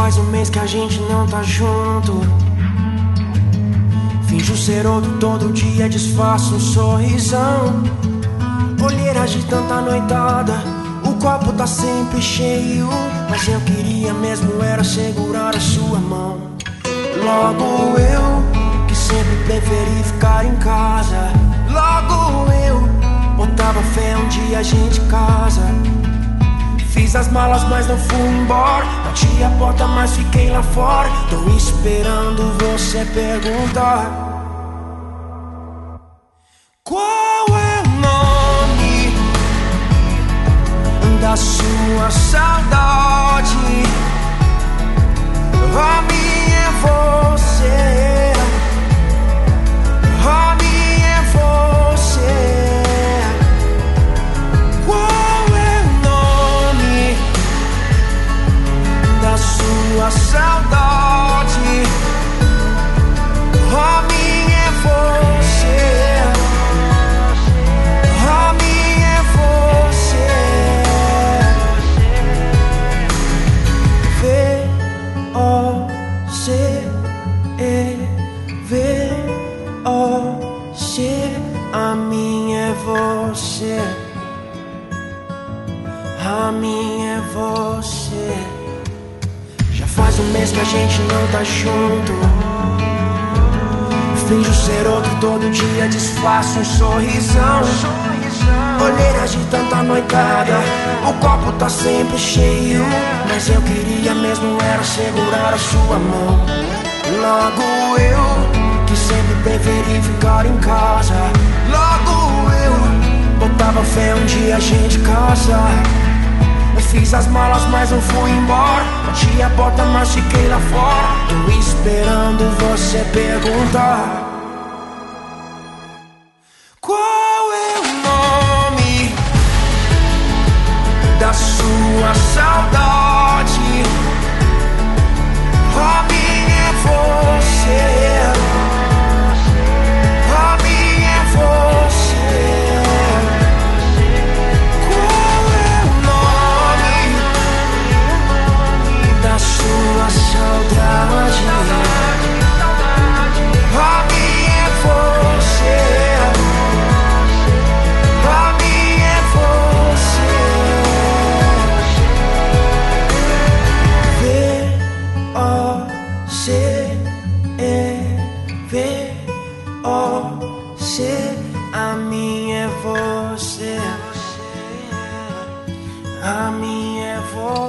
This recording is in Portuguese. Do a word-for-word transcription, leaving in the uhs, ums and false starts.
faz um mês que a gente não tá junto. Finjo ser outro todo dia, disfarço um sorrisão. Olheiras de tanta noitada, o copo tá sempre cheio. Mas eu queria mesmo era segurar a sua mão. Logo eu, que sempre preferi ficar em casa. Logo eu, botava fé um dia a gente casa. Fiz as malas mas não fui embora. Bati a porta mas fiquei lá fora. Tô esperando você perguntar: qual é o nome da sua saudade? A minha é você, a minha é você. Qual é o nome da sua saudade? A minha é você, a minha é você. V O C E, V O C, a minha é você, a minha é você. Já faz um mês que a gente não tá junto. Finjo ser outro todo dia, disfarço um sorrisão. Olheiras de tanta noitada, o copo tá sempre cheio. Mas eu queria mesmo era segurar a sua mão. Logo eu, que sempre preferi ficar em casa. Logo eu, botava fé um dia a gente casa. Eu fiz as malas mas não fui embora. Bati a porta mas fiquei lá fora. Tô esperando você perguntar: qual é o nome da sua saudade? A minha é você, a minha é você. Qual é o nome da sua saudade? A minha é você, a minha é você. V O C E, V O C, a minha é você, a minha é você.